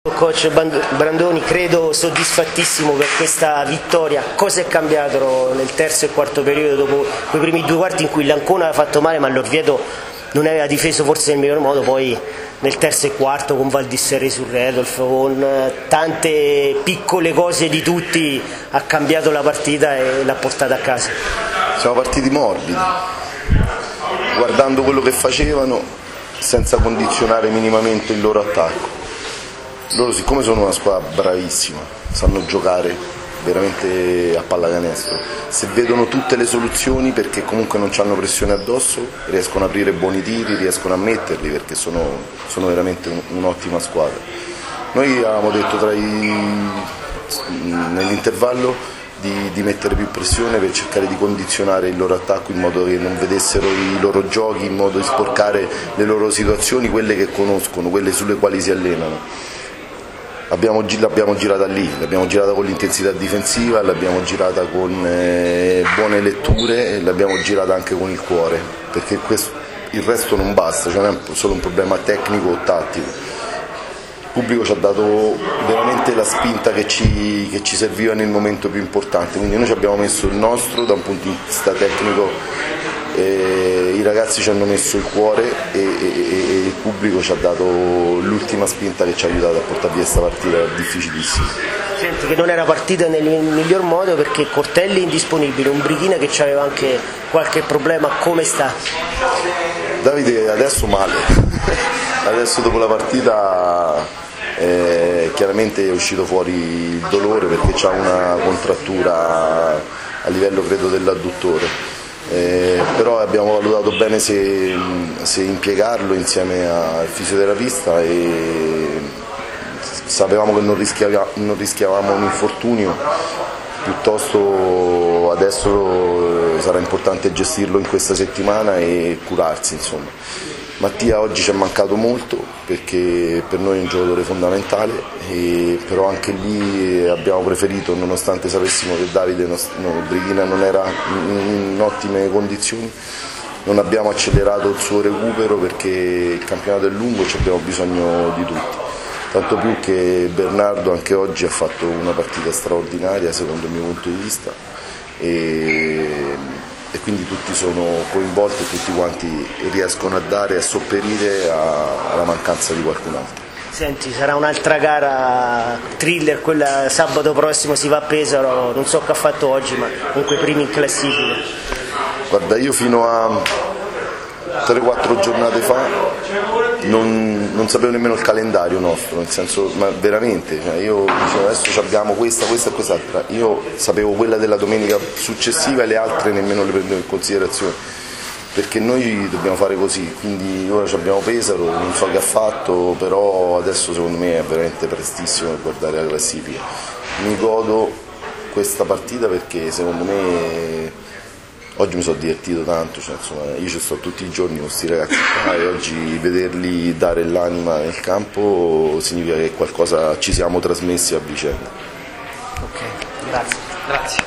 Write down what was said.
Coach Brandoni, credo soddisfattissimo per questa vittoria. Cosa è cambiato nel terzo e quarto periodo dopo quei primi due quarti in cui l'Ancona aveva fatto male ma l'Orvieto non aveva difeso forse nel miglior modo? Poi nel terzo e quarto con Valdisserri su Redolf, con tante piccole cose di tutti, ha cambiato la partita e l'ha portata a casa. Siamo partiti morbidi, guardando quello che facevano senza condizionare minimamente il loro attacco. Loro, siccome sono una squadra bravissima, sanno giocare veramente a pallacanestro, se vedono tutte le soluzioni, perché comunque non hanno pressione addosso, riescono ad aprire buoni tiri, riescono a metterli, perché sono veramente un'ottima squadra. Noi avevamo detto nell'intervallo di mettere più pressione per cercare di condizionare il loro attacco in modo che non vedessero i loro giochi, in modo di sporcare le loro situazioni, quelle che conoscono, quelle sulle quali si allenano. L'abbiamo girata lì, l'abbiamo girata con l'intensità difensiva, l'abbiamo girata con buone letture e l'abbiamo girata anche con il cuore, perché il resto non basta, cioè non è solo un problema tecnico o tattico. Il pubblico ci ha dato veramente la spinta che ci serviva nel momento più importante, quindi noi ci abbiamo messo il nostro da un punto di vista tecnico, i ragazzi ci hanno messo il cuore e il pubblico ci ha dato l'ultima spinta che ci ha aiutato a portare via questa partita difficilissima. Senti che non era partita nel miglior modo perché Cortelli indisponibile, un Brighina che aveva anche qualche problema, come sta? Davide adesso male, adesso dopo la partita chiaramente è uscito fuori il dolore perché ha una contrattura a livello credo dell'adduttore. Però abbiamo valutato bene se impiegarlo insieme al fisioterapista e sapevamo che non rischiavamo un infortunio, piuttosto adesso sarà importante gestirlo in questa settimana e curarsi, insomma. Mattia oggi ci è mancato molto perché per noi è un giocatore fondamentale, però anche lì abbiamo preferito, nonostante sapessimo che Davide Brighina non era in ottime condizioni, non abbiamo accelerato il suo recupero perché il campionato è lungo e abbiamo bisogno di tutti. Tanto più che Bernardo anche oggi ha fatto una partita straordinaria secondo il mio punto di vista e quindi tutti sono coinvolti e tutti quanti riescono a dare e a sopperire alla mancanza di qualcun altro. Senti, sarà un'altra gara thriller, quella sabato prossimo si va a Pesaro, non so che ha fatto oggi ma comunque primi in classifica. Guarda, io fino a 3-4 giornate fa non sapevo nemmeno il calendario nostro, nel senso, ma veramente, cioè io dicevo adesso abbiamo questa e quest'altra, io sapevo quella della domenica successiva e le altre nemmeno le prendevo in considerazione, perché noi dobbiamo fare così, quindi ora abbiamo Pesaro, non so che ha fatto, però adesso secondo me è veramente prestissimo per guardare la classifica. Mi godo questa partita perché secondo me oggi mi sono divertito tanto, cioè, insomma, io ci sto tutti i giorni con questi ragazzi qua e oggi vederli dare l'anima nel campo significa che qualcosa ci siamo trasmessi a vicenda. Ok, grazie.